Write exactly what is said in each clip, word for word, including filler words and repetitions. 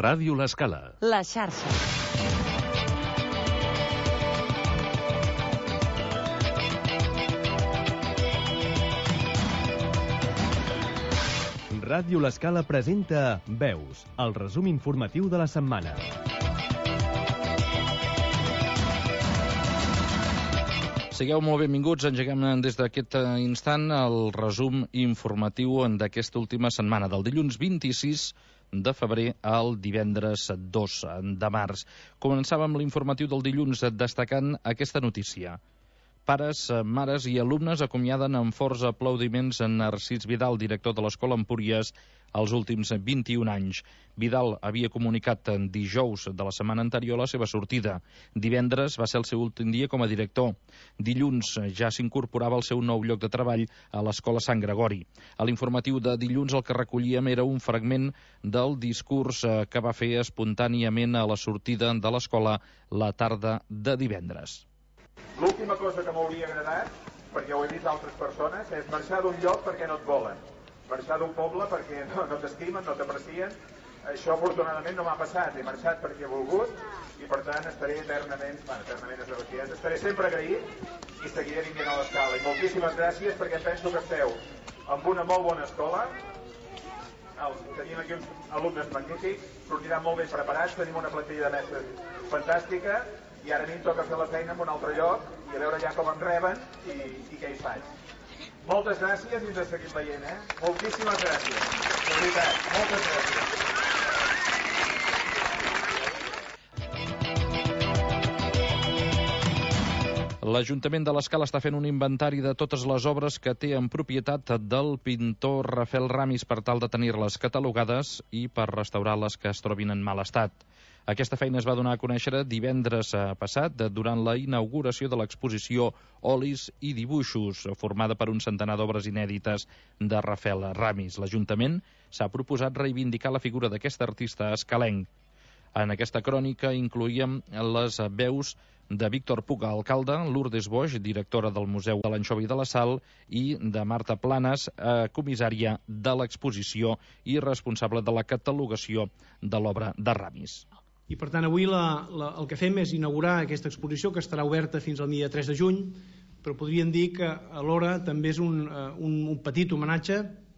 Ràdio L'Escala. La xarxa. Ràdio L'Escala presenta Veus, el resum informatiu de la setmana. Sigueu molt benvinguts, engeguem des d'aquest instant el resum informatiu d'aquesta última setmana, del dilluns vint-i-sis de febrer al divendres dos de març. Començàvem l'informatiu del dilluns destacant aquesta notícia. Pares, mares i alumnes acomiaden amb forts aplaudiments en Narcís Vidal, director de l'Escola Empúries, els últims vint-i-un anys. Vidal havia comunicat dijous de la setmana anterior la seva sortida. Divendres va ser el seu últim dia com a director. Dilluns ja s'incorporava al seu nou lloc de treball a l'Escola Sant Gregori. A l'informatiu de dilluns el que recollíem era un fragment del discurs que va fer espontàniament a la sortida de l'escola la tarda de divendres. L'última cosa que m'hauria agradat, perquè ho he vist altres persones, és marxar d'un lloc perquè no et volen. Marxar d'un poble perquè no, no t'estimen, no t'aprecien. Això afortunadament no m'ha passat. He marxat perquè he volgut i per tant estaré eternament, bueno, eternament és de estaré sempre agraït i seguiré vinguent a l'Escala. I moltíssimes gràcies perquè penso que esteu amb una molt bona escola. El, tenim aquí uns alumnes magnífics, sortiran molt ben preparats, tenim una plantilla de mestres fantàstica. I ara a mi em toca fer la feina en un altre lloc i a veure ja com em reben i, i què hi faig. Moltes gràcies i ens he seguit veient, eh? Moltíssimes gràcies. De veritat, moltes gràcies. L'Ajuntament de l'Escala està fent un inventari de totes les obres que té en propietat del pintor Rafael Ramis per tal de tenir-les catalogades i per restaurar les que es trobin en mal estat. Aquesta feina es va donar a conèixer divendres passat durant la inauguració de l'exposició Olis i dibuixos, formada per un centenar d'obres inèdites de Rafael Ramis. L'Ajuntament s'ha proposat reivindicar la figura d'aquest artista escalenc. En aquesta crònica incloïem les veus de Víctor Puga, alcalde, Lourdes Boix, directora del Museu de l'Anxovi de la Sal, i de Marta Planas, eh, comissària de l'exposició i responsable de la catalogació de l'obra de Ramis. I per tant avui la, la, el que fem és inaugurar aquesta exposició que estarà oberta fins al dia tres de juny, però podríem dir que alhora també és un, un, un petit homenatge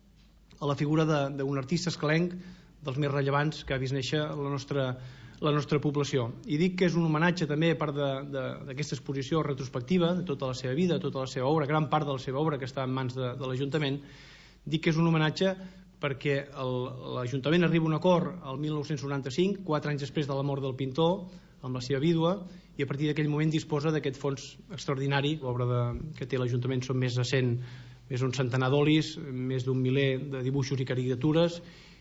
a la figura d'un artista escalenc dels més rellevants que ha vist néixer la nostra, la nostra població. I dic que és un homenatge també a part d'aquesta exposició retrospectiva de tota la seva vida, tota la seva obra, gran part de la seva obra que està en mans de, de l'Ajuntament. Dic que és un homenatge perquè l'Ajuntament arriba a un acord el mil nou-cents noranta-cinc, quatre anys després de la mort del pintor, amb la seva vídua, i a partir d'aquell moment disposa d'aquest fons extraordinari. L'obra que té l'Ajuntament són més de cent, més d'un centenar d'olis, més d'un miler de dibuixos i caricatures,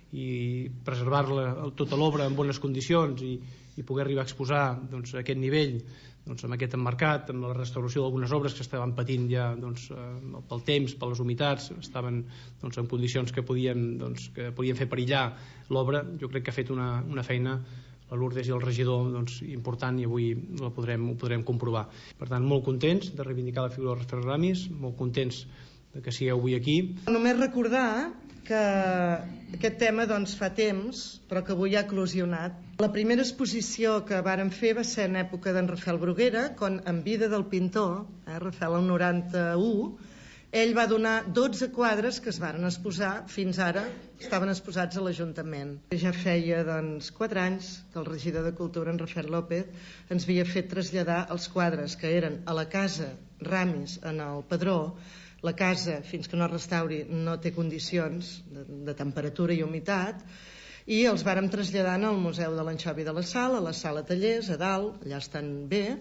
i preservar-la tota l'obra en bones condicions i, i poder arribar a exposar doncs, a aquest nivell, doncs, amb aquest emmarcat, amb la restauració d'algunes obres que estaven patint ja doncs, eh, pel temps, per les humitats, estaven doncs, en condicions que podien, doncs, que podien fer perillar l'obra. Jo crec que ha fet una, una feina la Lourdes i el regidor doncs, important, i avui la podrem, ho podrem comprovar. Per tant, molt contents de reivindicar la figura de Rafael Ramis, molt contents de que sigueu avui aquí. Només recordar que aquest tema doncs, fa temps, però que avui ha eclosionat. La primera exposició que vàrem fer va ser en època d'en Rafael Bruguera, quan en vida del pintor, eh, Rafael el noranta-u, ell va donar dotze quadres que es varen exposar, fins ara estaven exposats a l'Ajuntament. Ja feia doncs, quatre anys que el regidor de Cultura, en Rafael López, ens havia fet traslladar els quadres que eren a la casa Ramis, en el Padró. La casa, fins que no es restauri, no té condicions de, de temperatura i humitat, i els vàrem traslladar al Museu de l'Anxovi de la Sal, a la sala tallers, a dalt, allà estan bé,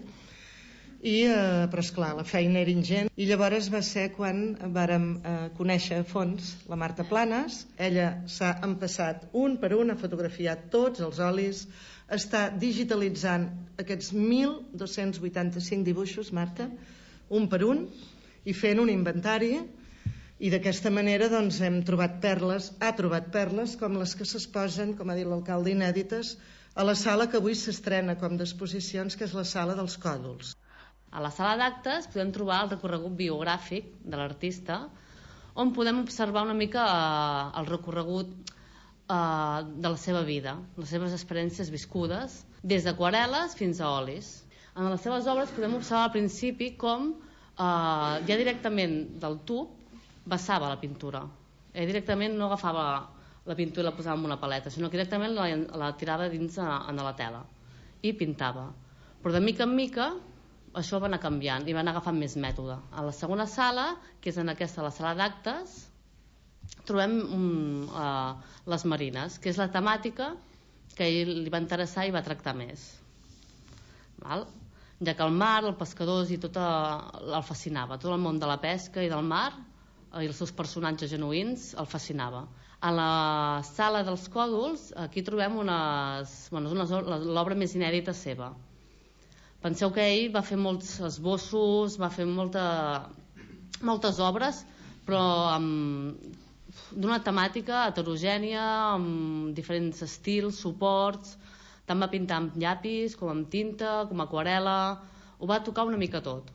i, eh, però esclar, la feina era ingent. I llavors va ser quan vàrem eh, conèixer a fons la Marta Planas. Ella s'ha empassat un per un, ha fotografiat tots els olis, està digitalitzant aquests mil dos-cents vuitanta-cinc dibuixos, Marta, un per un, i fent un inventari, i d'aquesta manera doncs, hem trobat perles, ha trobat perles com les que s'exposen, com ha dit l'alcalde, inèdites, a la sala que avui s'estrena com d'exposicions, que és la sala dels còdols. A la sala d'actes podem trobar el recorregut biogràfic de l'artista, on podem observar una mica el recorregut de la seva vida, les seves experiències viscudes, des d'aquarel·les fins a olis. En les seves obres podem observar al principi com ja directament del tub vessava la pintura. Ell directament no agafava la pintura i la posava en una paleta, sinó que directament la, la tirava dins a, a la tela i pintava. Però de mica en mica això va anar canviant i va anar agafant més mètode. A la segona sala, que és en aquesta, la sala d'actes, trobem um, uh, les marines, que és la temàtica que a ell li va interessar i va tractar més. Val? Ja que el mar, els pescadors i tot el fascinava, tot el món de la pesca i del mar i els seus personatges genuïns el fascinava. A la sala dels còdols aquí trobem unes, bueno, l'obra més inèdita seva. Penseu que ell va fer molts esbossos, va fer molta, moltes obres, però d'una temàtica heterogènia, amb diferents estils, suports. Tant va pintar amb llapis, com amb tinta, com aquarel·la. Ho va tocar una mica tot.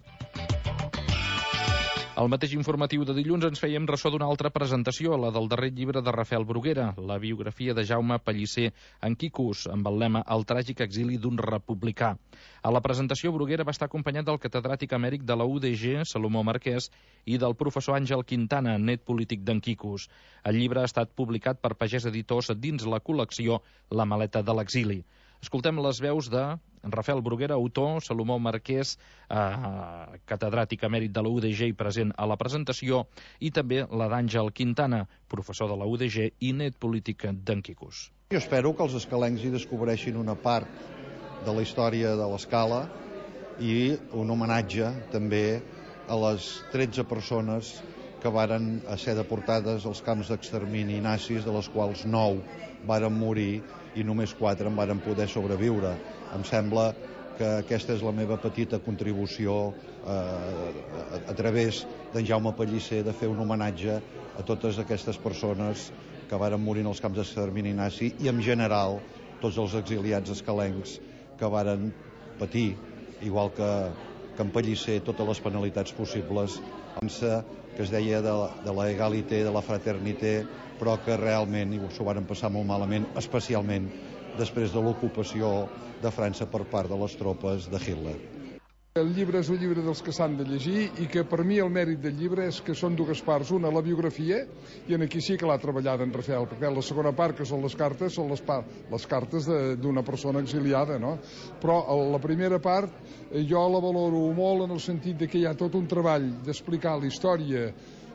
Al mateix informatiu de dilluns ens fèiem ressò d'una altra presentació, la del darrer llibre de Rafael Bruguera, la biografia de Jaume Pellicer en Quicos, amb el lema El tràgic exili d'un republicà. A la presentació, Bruguera va estar acompanyat del catedràtic emèric de la U D G, Salomó Marquès, i del professor Àngel Quintana, net polític d'en Quicos. El llibre ha estat publicat per Pagès Editors dins la col·lecció La maleta de l'exili. Escoltem les veus de Rafael Bruguera, autor, Salomó Marquès, eh, catedràtic emèrit de la U D G i present a la presentació, i també la d'Àngel Quintana, professor de la U D G i net polític d'en Quicos. Jo espero que els escalencs hi descobreixin una part de la història de l'Escala i un homenatge també a les tretze persones que varen ser deportades als camps d'extermini nazis, de les quals nou varen morir i només quatre en varen poder sobreviure. Em sembla que aquesta és la meva petita contribució eh, a, a través d'en Jaume Pellicer, de fer un homenatge a totes aquestes persones que varen morir en els camps d'extermini nazi i en general tots els exiliats escalencs que varen patir, igual que, que en Pellicer, totes les penalitats possibles, que es deia de la, de la egalité, de la fraternité, però que realment s'ho varen passar molt malament, especialment després de l'ocupació de França per part de les tropes de Hitler. El llibre és un llibre dels que s'han de llegir i que per mi el mèrit del llibre és que són dues parts, una la biografia, i en aquí sí que l'ha treballat en Rafael, perquè la segona part, que són les cartes, són les, par les cartes d'una persona exiliada, no? Però la primera part jo la valoro molt en el sentit de que hi ha tot un treball d'explicar la història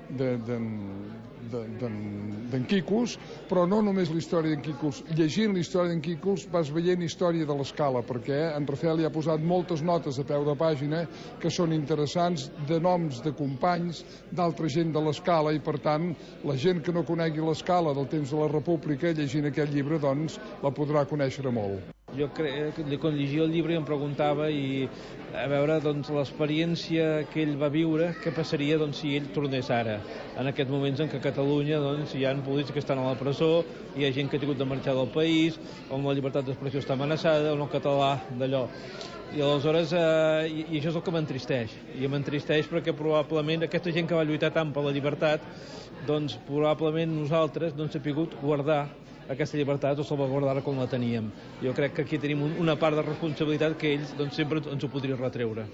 d'en Quicos, però no només la història d'en Quicos. Llegint la història d'en Quicos vas veient història de l'Escala, perquè en Rafael hi ha posat moltes notes a peu de pàgina que són interessants, de noms de companys, d'altra gent de l'Escala, i per tant la gent que no conegui l'Escala del temps de la República, llegint aquest llibre, doncs la podrà conèixer molt. Jo crec que quan llegia el llibre em preguntava i a veure doncs, l'experiència que ell va viure, què passaria doncs, si ell tornés ara, en aquests moments en què a Catalunya doncs, hi ha polítics que estan a la presó, hi ha gent que ha hagut de marxar del país, on la llibertat d'expressió està amenaçada, on el català d'allò. I aleshores, eh, i, i això és el que m'entristeix, i m'entristeix perquè probablement aquesta gent que va lluitar tant per la llibertat, doncs probablement nosaltres no hem sabut guardar aquesta llibertat o salvaguardar-la com la teníem. Jo crec que aquí tenim un, una part de responsabilitat que ells doncs, sempre ens ho podrien retreure.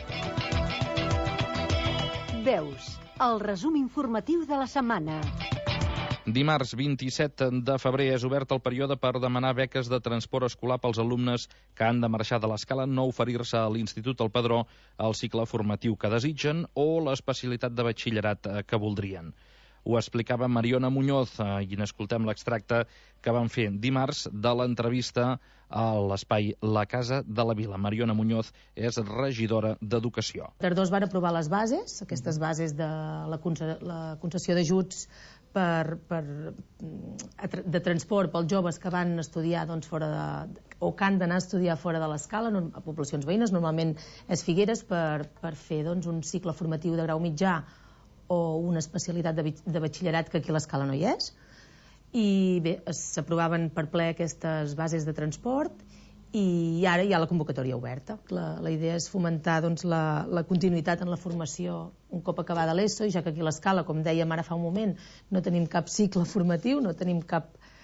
Veus, el resum informatiu de la setmana. Dimarts vint-i-set de febrer és obert el període per demanar beques de transport escolar pels alumnes que han de marxar de l'Escala, no oferir-se a l'Institut El Padró al cicle formatiu que desitgen o l'especialitat de batxillerat que voldrien. Ho explicava Mariona Muñoz, i n'escoltem l'extracte que van fer dimarts de l'entrevista a l'espai La Casa de la Vila. Mariona Muñoz és regidora d'Educació. Tardors van aprovar les bases, aquestes bases de la concessió d'ajuts per, per, de transport pels joves que van estudiar doncs, fora de, o que han d'anar a estudiar fora de l'Escala, a poblacions veïnes, normalment és Figueres, per, per fer doncs, un cicle formatiu de grau mitjà o una especialitat de, de batxillerat que aquí a l'Escala no hi és. I bé, s'aprovaven per ple aquestes bases de transport i ara hi ha la convocatòria oberta. La, la idea és fomentar doncs, la, la continuïtat en la formació un cop acabada l'ESO, i ja que aquí a l'Escala, com dèiem ara fa un moment, no tenim cap cicle formatiu, no tenim cap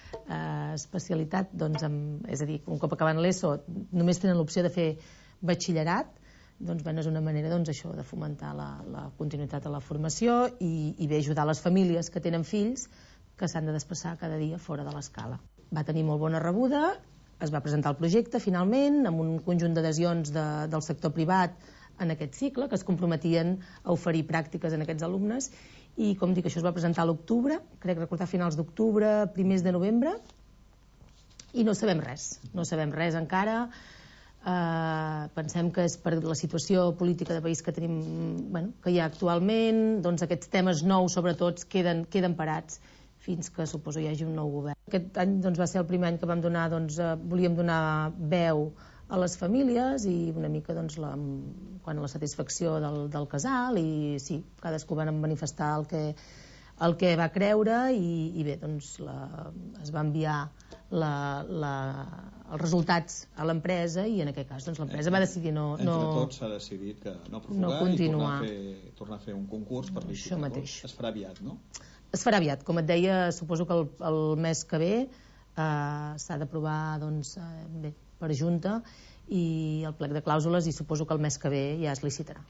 eh, especialitat, doncs, amb, és a dir, un cop acabant l'ESO només tenen l'opció de fer batxillerat, doncs bé, és una manera doncs, això, de fomentar la, la continuïtat de la formació i, i bé ajudar les famílies que tenen fills que s'han de desplaçar cada dia fora de l'escala. Va tenir molt bona rebuda, es va presentar el projecte finalment amb un conjunt d'adhesions de, del sector privat en aquest cicle, que es comprometien a oferir pràctiques en aquests alumnes, i com dic, això es va presentar a l'octubre, crec recordar finals d'octubre, primers de novembre, i no sabem res, no sabem res encara. Uh, pensem que és per la situació política de país que tenim, bueno, que hi ha actualment, doncs aquests temes nous sobretot queden, queden parats fins que suposo hi hagi un nou govern. Aquest any doncs, va ser el primer any que vam donar, doncs, uh, volíem donar veu a les famílies i una mica doncs, la, quan la satisfacció del, del casal, i sí, cadascú van manifestar el que, el que va creure i, i bé, doncs la, es va enviar la, la, els resultats a l'empresa i en aquest cas doncs, l'empresa va decidir no, entre no, tots s'ha decidit que no profugar no continuar. i tornar a, fer, tornar a fer un concurs per licitar-los. Es farà aviat, no? Es farà aviat, com et deia, suposo que el, el mes que ve eh, s'ha d'aprovar doncs, eh, bé, per junta i el plec de clàusules, i suposo que el mes que ve ja es licitarà.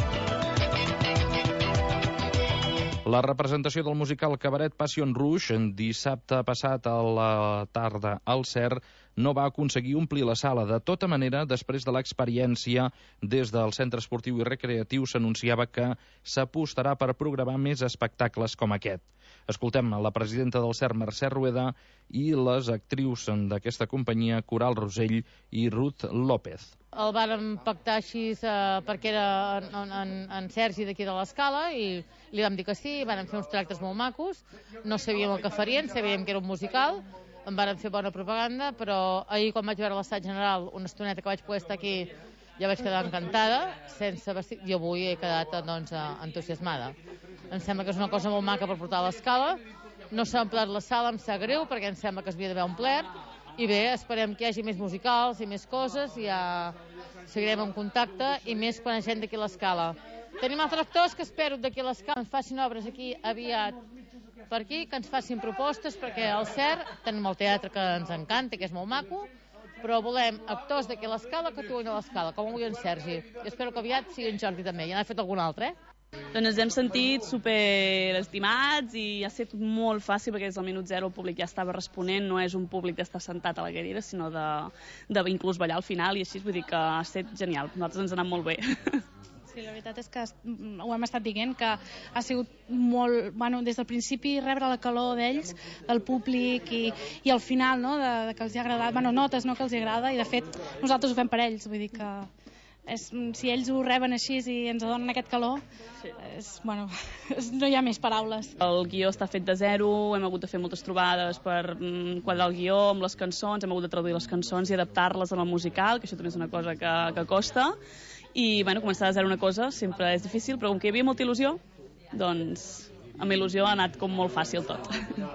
La representació del musical Cabaret Passion Rouge dissabte passat a la tarda al C E R no va aconseguir omplir la sala. De tota manera, després de l'experiència, des del Centre Esportiu i Recreatiu s'anunciava que s'apostarà per programar més espectacles com aquest. Escoltem a la presidenta del C E R, Mercè Rueda, i les actrius d'aquesta companyia, Coral Rosell i Ruth López. El vàrem pactar així eh, perquè era en, en, en Sergi d'aquí de l'Escala i li vam dir que sí, vàrem fer uns tractes molt macos, no sabíem el que farien, sabíem que era un musical, en vàrem fer bona propaganda, però ahir quan vaig veure l'assaig general, una estoneta que vaig poder estar aquí, ja vaig quedar encantada, sense vestit, i avui he quedat doncs, entusiasmada. Em sembla que és una cosa molt maca per portar a l'Escala, no s'ha omplert la sala, em sap greu, perquè em sembla que s'havia d'haver omplert, i bé, esperem que hi hagi més musicals i més coses, i ja seguirem en contacte, i més quan hi ha gent d'aquí a l'Escala. Tenim altres actors que espero d'aquí a l'Escala ens facin obres aquí aviat per aquí, que ens facin propostes, perquè al C E R tenim el teatre que ens encanta, que és molt maco, però volem actors d'aquí a l'Escala que actuïn a l'Escala, com avui en Sergi. I espero que aviat sigui en Jordi també, ja n'ha fet algun altre, eh? Doncs ens hem sentit superestimats i ha estat molt fàcil perquè des del minut zero el públic ja estava responent, no és un públic d'estar sentat a la cadira, sinó de, de inclús ballar al final, i així vull dir que ha estat genial, a nosaltres ens ha anat molt bé. Sí, la veritat és que ho hem estat dient, que ha sigut molt, bueno, des del principi rebre la calor d'ells, del públic, i, i al final, no, de, de que els hi ha agradat, bueno, notes, no, que els hi agrada, i de fet nosaltres ho fem per ells, vull dir que és, si ells ho reben així i ens donen aquest calor, sí. és, bueno, és, no hi ha més paraules. El guió està fet de zero, hem hagut de fer moltes trobades per mm, quadrar el guió amb les cançons, hem hagut de traduir les cançons i adaptar-les al musical, que això també és una cosa que, que costa, i bueno, començar de zero una cosa sempre és difícil, però com que hi havia molta il·lusió, doncs amb il·lusió ha anat com molt fàcil tot.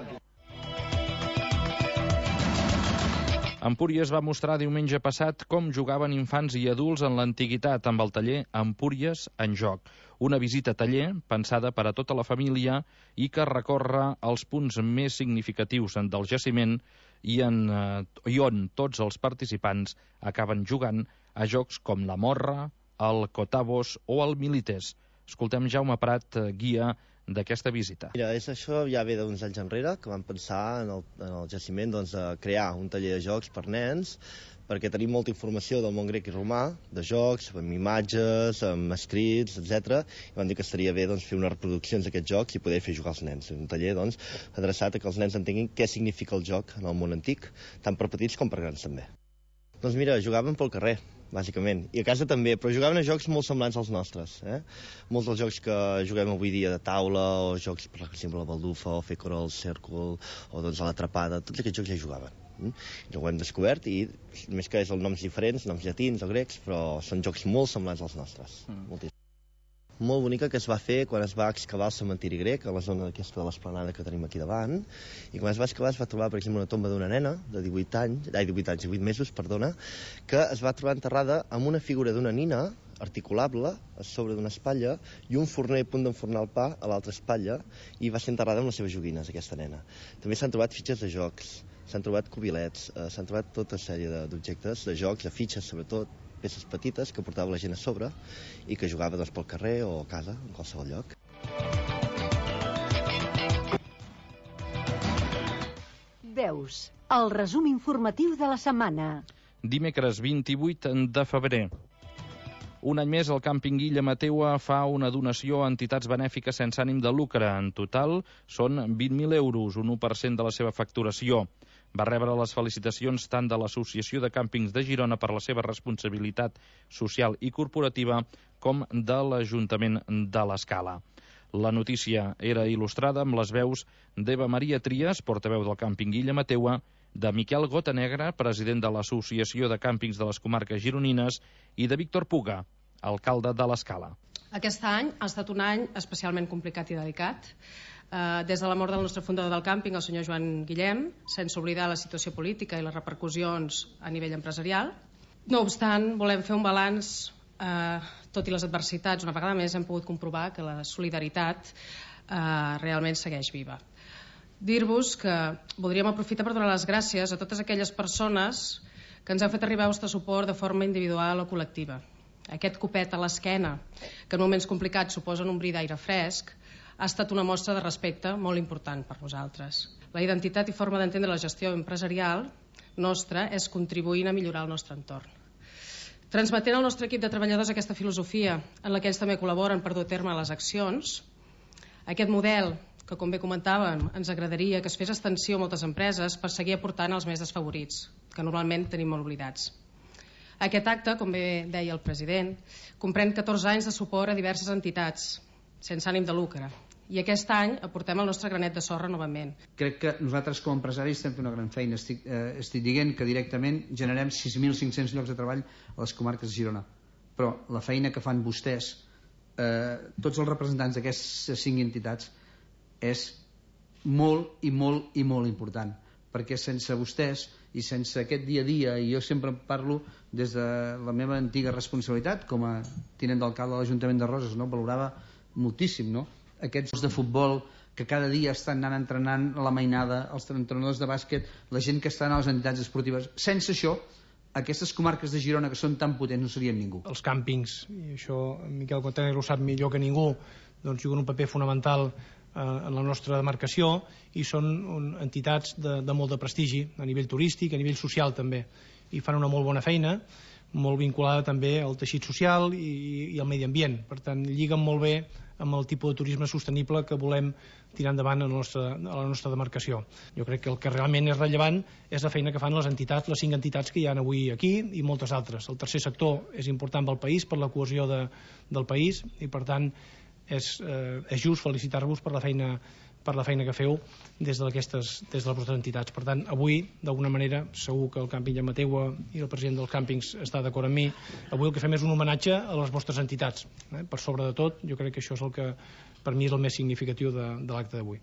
Empúries va mostrar diumenge passat com jugaven infants i adults en l'antiguitat amb el taller Empúries en joc. Una visita taller pensada per a tota la família i que recorre els punts més significatius del jaciment i, en, eh, i on tots els participants acaben jugant a jocs com la morra, el cotavos o el milites. Escoltem Jaume Prat, guia d'aquesta visita. Mira, és això ja ve d'uns anys enrere, que vam pensar en el, en el jaciment doncs, de crear un taller de jocs per nens, perquè tenim molta informació del món grec i romà, de jocs, amb imatges, amb escrits, etcètera. I vam dir que estaria bé doncs, fer unes reproduccions d'aquests jocs i poder fer jugar als nens. Un taller doncs, adreçat a que els nens entenguin què significa el joc en el món antic, tant per petits com per grans també. Doncs mira, jugàvem pel carrer, bàsicament, i a casa també, però jugaven a jocs molt semblants als nostres. Eh? Molts dels jocs que juguem avui dia de taula, o jocs, per exemple, la baldufa, o fer cor al cèrcol, o doncs a l'atrapada, tots aquests jocs ja hi jugaven. Mm? I ho hem descobert, i més que és els noms diferents, noms llatins o grecs, però són jocs molt semblants als nostres. Mm. Moltíssim. Molt bonica, que es va fer quan es va excavar el cementiri grec, a la zona aquesta de l'esplanada que tenim aquí davant, i quan es va excavar es va trobar, per exemple, una tomba d'una nena de divuit anys, ai, divuit anys, divuit mesos, perdona, que es va trobar enterrada amb una figura d'una nina articulable a sobre d'una espatlla i un forner a punt d'enfornar el pa a l'altra espatlla, i va ser enterrada amb les seves joguines, aquesta nena. També s'han trobat fitxes de jocs, s'han trobat cubilets, eh, s'han trobat tota sèrie d'objectes, de jocs, de fitxes sobretot, peces petites que portava la gent a sobre i que jugava doncs, pel carrer o a casa, en qualsevol lloc. Veus, el resum informatiu de la setmana. Dimecres vint-i-vuit de febrer. Un any més, el càmping Illa Mateua fa una donació a entitats benèfiques sense ànim de lucre. En total, són vint mil euros, un u per cent de la seva facturació. Va rebre les felicitacions tant de l'Associació de Càmpings de Girona per la seva responsabilitat social i corporativa com de l'Ajuntament de l'Escala. La notícia era il·lustrada amb les veus d'Eva Maria Trias, portaveu del càmping Illa Mateua, de Miquel Gotanegra, president de l'Associació de Càmpings de les Comarques Gironines, i de Víctor Puga, alcalde de l'Escala. Aquest any ha estat un any especialment complicat i delicat. Uh, des de la mort del nostre fundador del càmping, el senyor Joan Guillem, sense oblidar la situació política i les repercussions a nivell empresarial. No obstant, volem fer un balanç, uh, tot i les adversitats, una vegada més hem pogut comprovar que la solidaritat uh, realment segueix viva. Dir-vos que voldríem aprofitar per donar les gràcies a totes aquelles persones que ens han fet arribar el vostre suport de forma individual o col·lectiva. Aquest copet a l'esquena, que en moments complicats suposen un bri d'aire fresc, ha estat una mostra de respecte molt important per nosaltres. La identitat i forma d'entendre la gestió empresarial nostra és contribuint a millorar el nostre entorn. Transmetent al nostre equip de treballadors aquesta filosofia en la que ells també col·laboren per dur a terme les accions, aquest model que, com bé comentàvem, ens agradaria que es fes extensió a moltes empreses per seguir aportant als més desfavorits, que normalment tenim molt oblidats. Aquest acte, com bé deia el president, comprèn catorze anys de suport a diverses entitats, sense ànim de lucre, i aquest any aportem el nostre granet de sorra novament. Crec que nosaltres com a empresaris estem fent una gran feina. Estic, eh, estic dient que directament generem sis mil cinc-cents llocs de treball a les comarques de Girona, però la feina que fan vostès, eh, tots els representants d'aquestes cinc entitats, és molt i molt i molt important, perquè sense vostès i sense aquest dia a dia, i jo sempre parlo des de la meva antiga responsabilitat com a tinent d'alcalde de l'Ajuntament de Roses, no? Valorava moltíssim, no? Aquests de futbol que cada dia estan anant entrenant la mainada, els entrenadors de bàsquet, la gent que està a les entitats esportives. Sense això, aquestes comarques de Girona que són tan potents no serien ningú. Els càmpings, i això Miquel Cotaner ho sap millor que ningú, doncs juguen un paper fonamental eh, en la nostra demarcació i són un, entitats de, de molt de prestigi a nivell turístic, a nivell social també, i fan una molt bona feina, molt vinculada també al teixit social i, i al medi ambient. Per tant, lliguen molt bé amb el tipus de turisme sostenible que volem tirar endavant a la nostra, a la nostra demarcació. Jo crec que el que realment és rellevant és la feina que fan les entitats, les cinc entitats que hi ha avui aquí i moltes altres. El tercer sector és important pel país, per la cohesió de, del país, i per tant és, eh, és just felicitar-vos per la feina per la feina que feu des d'aquestes des de les vostres entitats. Per tant, avui, d'alguna manera, segur que el càmping Illa Mateua i el president dels càmpings està d'acord amb mi, avui el que fem és un homenatge a les vostres entitats. Eh? Per sobre de tot, jo crec que això és el que per mi és el més significatiu de, de l'acte d'avui.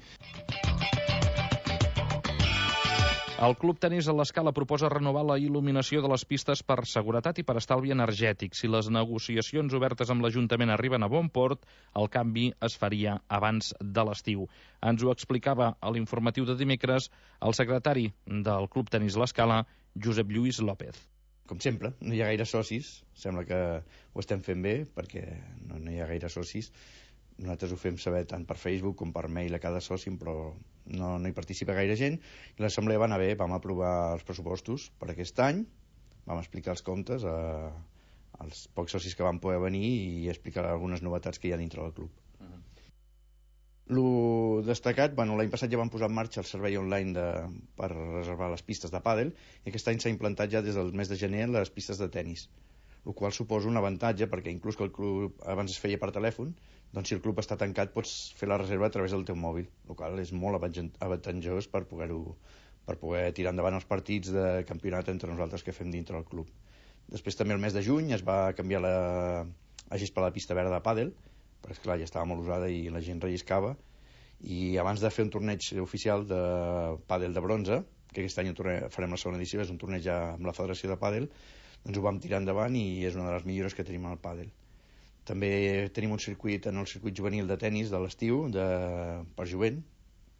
El Club Tenis a l'Escala proposa renovar la il·luminació de les pistes per seguretat i per estalvi energètic. Si les negociacions obertes amb l'Ajuntament arriben a bon port, el canvi es faria abans de l'estiu. Ens ho explicava a l'informatiu de dimecres el secretari del Club Tenis a l'Escala, Josep Lluís López. Com sempre, no hi ha gaire socis, sembla que ho estem fent bé perquè no, no hi ha gaire socis. Nosaltres ho fem saber tant per Facebook com per mail a cada soci, però no, no hi participa gaire gent. I l'assemblea va anar bé, vam aprovar els pressupostos per aquest any, vam explicar els comptes a, als pocs socis que van poder venir i explicar algunes novetats que hi ha dintre del club. Uh-huh. Lo destacat, bueno, l'any passat ja vam posar en marxa el servei online de, per reservar les pistes de pàdel, i aquest any s'ha implantat ja des del mes de gener les pistes de tennis, el qual suposa un avantatge perquè inclús que el club abans es feia per telèfon, doncs si el club està tancat pots fer la reserva a través del teu mòbil, el qual és molt avantatjós per poder-ho per poder tirar endavant els partits de campionat entre nosaltres que fem dintre del club. Després també el mes de juny es va canviar la, a gespa la pista verda de pàdel, perquè esclar ja estava molt usada i la gent relliscava, i abans de fer un torneig oficial de pàdel de bronze, que aquest any farem la segona edició, és un torneig ja amb la Federació de Pàdel, doncs ho vam tirar endavant i és una de les millores que tenim al pàdel. També tenim un circuit en el circuit juvenil de tennis de l'estiu de, per jovent,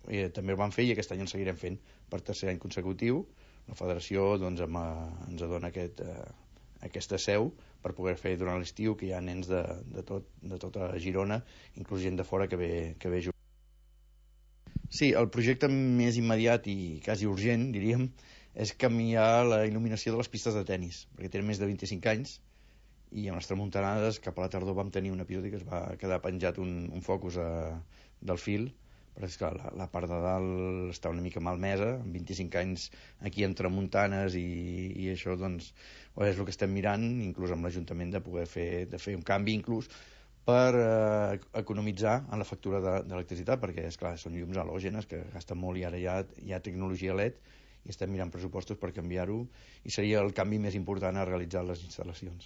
eh, també ho vam fer i aquest any en seguirem fent per tercer any consecutiu. La federació doncs, em, ens dona aquest, eh, aquesta seu per poder fer durant l'estiu, que hi ha nens de, de, tot, de tota Girona, inclús gent de fora que ve, que ve a jugar. Sí, el projecte més immediat i quasi urgent, diríem, és canviar la il·luminació de les pistes de tennis, perquè tenen més de vint-i-cinc anys i amb les tramuntanades cap a la tardor vam tenir un episodi que es va quedar penjat un, un focus a, del fil, però és que la, la part de dalt està una mica malmesa, amb vint-i-cinc anys aquí en tramuntanes i, i això doncs és el que estem mirant, inclús amb l'Ajuntament, de poder fer, de fer un canvi inclús per eh, economitzar en la factura d'electricitat, perquè és clar, són llums halògenes que gasten molt i ara hi ha, hi ha tecnologia L E D i estem mirant pressupostos per canviar-ho i seria el canvi més important a realitzar les instal·lacions.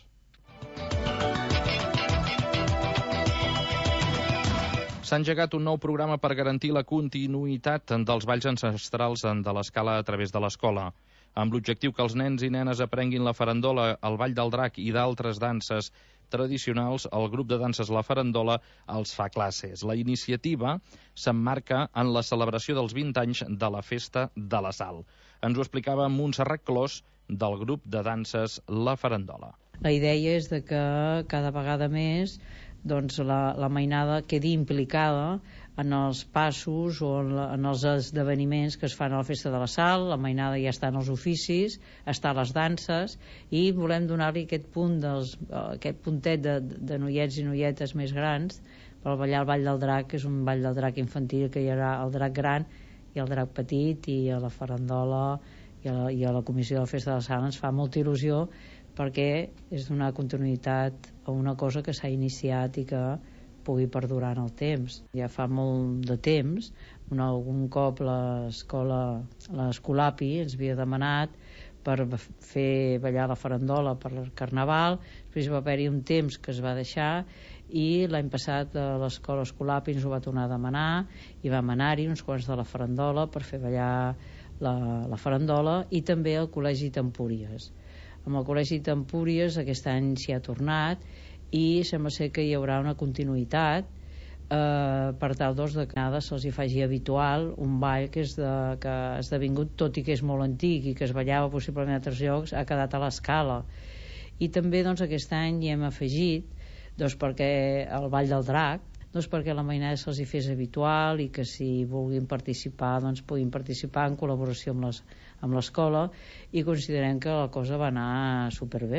S'ha engegat un nou programa per garantir la continuïtat dels balls ancestrals de l'escala a través de l'escola, amb l'objectiu que els nens i nenes aprenguin la farandola, el ball del drac i d'altres danses tradicionals. El grup de danses La Farandola els fa classes. La iniciativa s'emmarca en la celebració dels vint anys de la Festa de la Sal. Ens ho explicava Montserrat Clos, del grup de danses La Farandola. La idea és de que cada vegada més doncs, la, la mainada quedi implicada en els passos o en, la, en els esdeveniments que es fan a la Festa de la Sal. La mainada ja està en els oficis, està a les danses, i volem donar-li aquest punt dels, aquest puntet de, de noiets i noietes més grans per ballar el ball del drac, que és un ball del drac infantil, que hi haurà el drac gran i el drac petit, i a la Farandola i a la, i a la Comissió de la Festa de la Sal ens fa molta il·lusió, perquè és donar continuïtat a una cosa que s'ha iniciat i que pugui perdurar en el temps. Ja fa molt de temps, un, algun cop l'escola, l'Escolapi ens havia demanat per fer ballar la farandola per el Carnaval, després va haver-hi un temps que es va deixar i l'any passat l'escola Escolapi ens ho va tornar a demanar i vam anar-hi uns quants de la farandola per fer ballar la, la farandola, i també el Col·legi Tempúries. Amb el Col·legi Tempúries aquest any s'hi ha tornat i sembla ser que hi haurà una continuïtat eh, per tal doncs, de que nada se'ls hi faci habitual un ball que, és de, que ha esdevingut, tot i que és molt antic i que es ballava possiblement a altres llocs, ha quedat a l'escala. I també doncs, aquest any hi hem afegit doncs, perquè el ball del drac, doncs, perquè la mainada se'ls hi fes habitual i que si vulguin participar doncs, puguin participar en col·laboració amb les amb l'escola, i considerem que la cosa va anar superbé.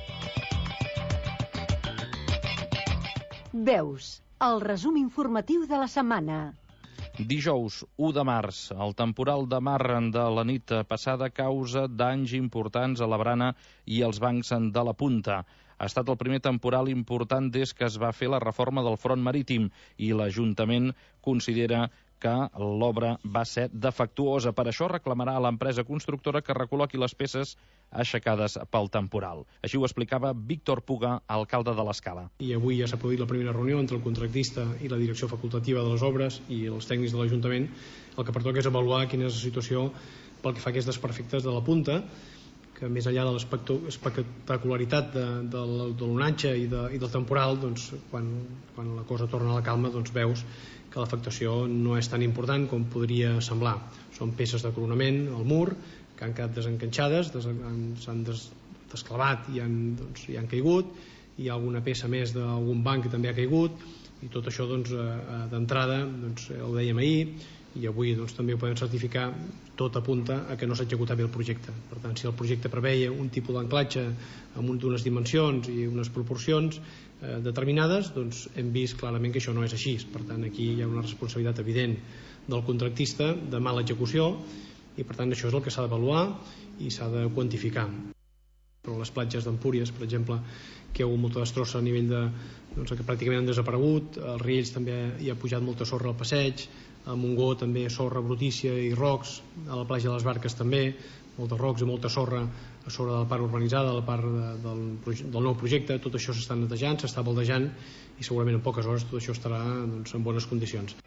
Veus, el resum informatiu de la setmana. Dijous, u de març, el temporal de mar de la nit passada causa danys importants a la Brana i als bancs de la Punta. Ha estat el primer temporal important des que es va fer la reforma del front marítim i l'Ajuntament considera que l'obra va ser defectuosa. Per això reclamarà a l'empresa constructora que recol·loqui les peces aixecades pel temporal. Així ho explicava Víctor Puga, alcalde de l'Escala. I avui ja s'ha produït la primera reunió entre el contractista i la direcció facultativa de les obres i els tècnics de l'Ajuntament. El que pertoca és avaluar quina és la situació pel que fa a aquests desperfectes de la Punta, que més enllà de l'espectacularitat de, de, de l'onatge i, de, i del temporal, doncs, quan, quan la cosa torna a la calma doncs veus que l'afectació no és tan important com podria semblar. Són peces de coronament al mur que han quedat desencanxades, s'han des, desclavat i han, doncs, i han caigut, hi ha alguna peça més d'algun banc que també ha caigut, i tot això doncs, d'entrada doncs, ho dèiem ahir, i avui doncs, també ho podem certificar, tot apunta a que no s'ha executat bé el projecte. Per tant, si el projecte preveia un tipus d'anclatge amb unes dimensions i unes proporcions eh, determinades, doncs hem vist clarament que això no és així. Per tant, aquí hi ha una responsabilitat evident del contractista de mala execució, i per tant això és el que s'ha d'avaluar i s'ha de quantificar. Però les platges d'Empúries, per exemple, que hi ha hagut molta destrossa a nivell de, doncs, que pràcticament han desaparegut, als Riells també hi ha pujat molta sorra al passeig, a Montgó també sorra brutícia i rocs, a la platja de les Barques també, moltes rocs i molta sorra a sobre de la part urbanitzada, de la part de, del, del nou projecte. Tot això s'està netejant, s'està baldejant, i segurament en poques hores tot això estarà doncs, en bones condicions.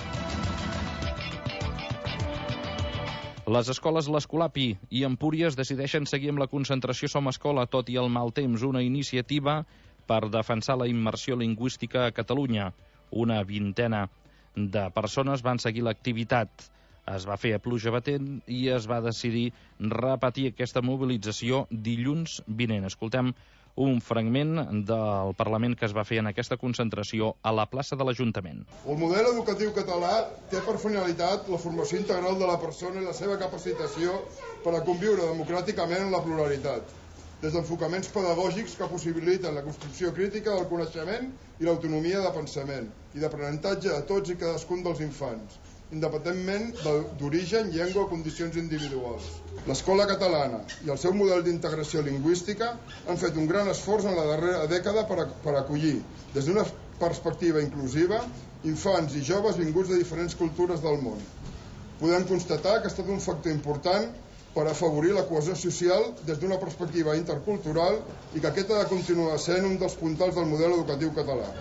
Les escoles l'Escolapi i Empúries decideixen seguir amb la concentració Som Escola tot i el mal temps, una iniciativa per defensar la immersió lingüística a Catalunya. Una vintena de persones van seguir l'activitat. Es va fer a pluja batent i es va decidir repetir aquesta mobilització dilluns vinent. Escoltem un fragment del Parlament que es va fer en aquesta concentració a la plaça de l'Ajuntament. El model educatiu català té per finalitat la formació integral de la persona i la seva capacitació per a conviure democràticament en la pluralitat, des d'enfocaments pedagògics que possibiliten la construcció crítica del coneixement i l'autonomia de pensament i d'aprenentatge de tots i cadascun dels infants, independentment d'origen, llengua o condicions individuals. L'escola catalana i el seu model d'integració lingüística han fet un gran esforç en la darrera dècada per, a, per acollir, des d'una perspectiva inclusiva, infants i joves vinguts de diferents cultures del món. Podem constatar que ha estat un factor important per afavorir la cohesió social des d'una perspectiva intercultural i que aquest ha de continuar sent un dels puntals del model educatiu català.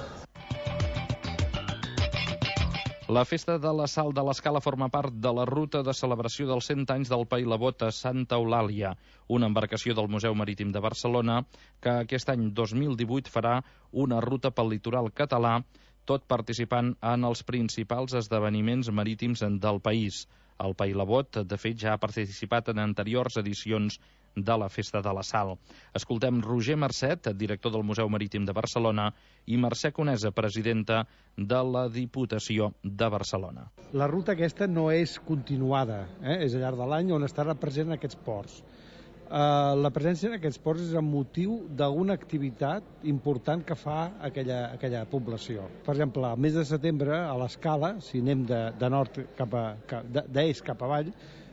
La Festa de la Sal de l'Escala forma part de la ruta de celebració dels cent anys del Pailabot a Santa Eulàlia, una embarcació del Museu Marítim de Barcelona que aquest any dos mil divuit farà una ruta pel litoral català, tot participant en els principals esdeveniments marítims del país. El Pailabot, de fet, ja ha participat en anteriors edicions de la Festa de la Sal. Escoltem Roger Marcet, director del Museu Marítim de Barcelona, i Mercè Conesa, presidenta de la Diputació de Barcelona. La ruta aquesta no és continuada, eh? És al llarg de l'any on estarà present en aquests ports. Uh, la presència en aquests ports és amb motiu d'una activitat important que fa aquella, aquella població. Per exemple, al mes de setembre, a l'Escala, si anem de, de nord cap a, d'est cap avall,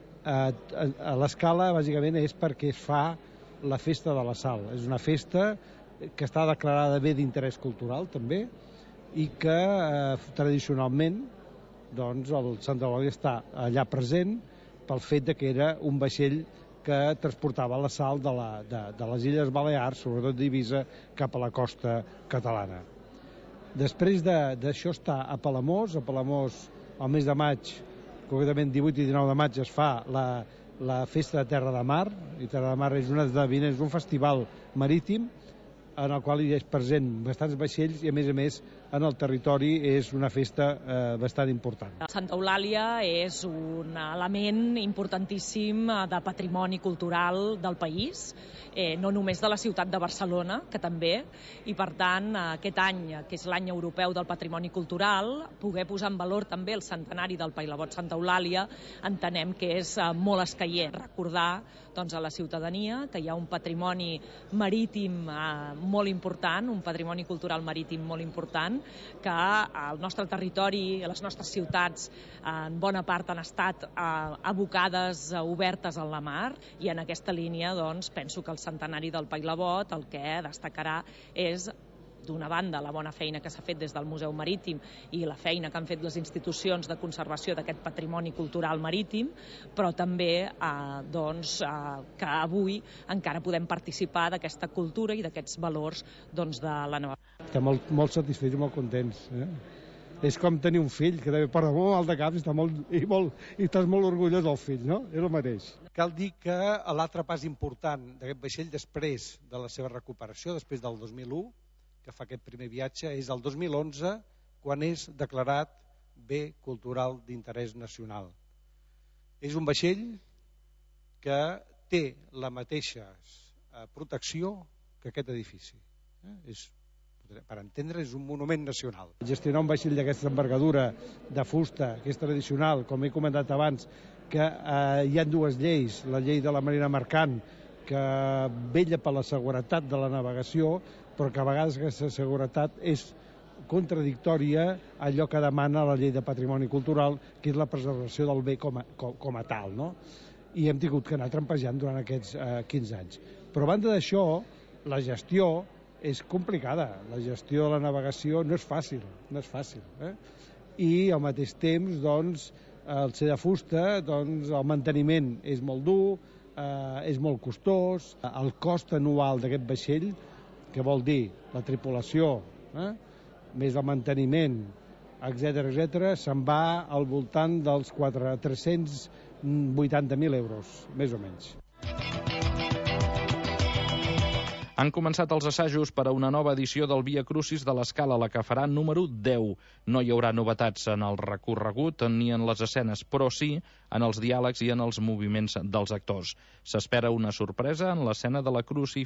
uh, a l'Escala bàsicament és perquè es fa la Festa de la Sal. És una festa que està declarada bé d'interès cultural també i que uh, tradicionalment doncs, el Sant Eulàlia està allà present pel fet de que era un vaixell que transportava la sal de, la, de, de les Illes Balears, sobretot d'Eivissa, cap a la costa catalana. Després d'això de, està a Palamós. A Palamós, al mes de maig, concretament divuit i dinou de maig, es fa la, la Festa de Terra de Mar. I Terra de Mar és un esdeveniment, és un festival marítim en el qual hi és present bastants vaixells i, a més a més, en el territori és una festa eh, bastant important. Santa Eulàlia és un element importantíssim de patrimoni cultural del país, eh, no només de la ciutat de Barcelona, que també, i per tant aquest any, que és l'any europeu del patrimoni cultural, poder posar en valor també el centenari del Pailabot Santa Eulàlia, entenem que és eh, molt escaient. Recordar doncs, a la ciutadania que hi ha un patrimoni marítim eh, molt important, un patrimoni cultural marítim molt important, que al nostre territori, a les nostres ciutats, en bona part han estat eh, abocades, eh, obertes a la mar, i en aquesta línia doncs, penso que el centenari del Pailabot el que destacarà és, d'una banda, la bona feina que s'ha fet des del Museu Marítim i la feina que han fet les institucions de conservació d'aquest patrimoni cultural marítim, però també eh, doncs, eh, que avui encara podem participar d'aquesta cultura i d'aquests valors doncs, de la nova. Estem molt, molt satisfets i molt contents. Eh? És com tenir un fill que també porta molt mal de cap i, està molt, i, molt, i estàs molt orgullós del fill, no? És el mateix. Cal dir que l'altre pas important d'aquest vaixell després de la seva recuperació, després del dos mil u, que fa aquest primer viatge, és el dos mil onze, quan és declarat bé cultural d'interès nacional. És un vaixell que té la mateixa protecció que aquest edifici. Eh? És, per entendre, és un monument nacional. Gestionar un vaixell d'aquesta envergadura de fusta, que és tradicional, com he comentat abans, que eh, hi ha dues lleis, la llei de la marina mercant, que vetlla per la seguretat de la navegació, però que a vegades aquesta seguretat és contradictòria a allò que demana la llei de patrimoni cultural, que és la preservació del bé com a, com, com a tal, no? I hem tingut que anar trampejant durant aquests eh, quinze anys. Però a banda d'això, la gestió és complicada. La gestió de la navegació no és fàcil, no és fàcil. Eh? I al mateix temps, doncs, el ser de fusta, doncs, el manteniment és molt dur, eh, és molt costós. El cost anual d'aquest vaixell, que vol dir la tripulació, eh, més el manteniment, etcètera, etcètera, se'n va al voltant dels quatre-cents vuitanta mil euros, més o menys. Han començat els assajos per a una nova edició del Via Crucis de l'Escala, la que farà número deu. No hi haurà novetats en el recorregut ni en les escenes, però sí en els diàlegs i en els moviments dels actors. S'espera una sorpresa en l'escena de la Cruci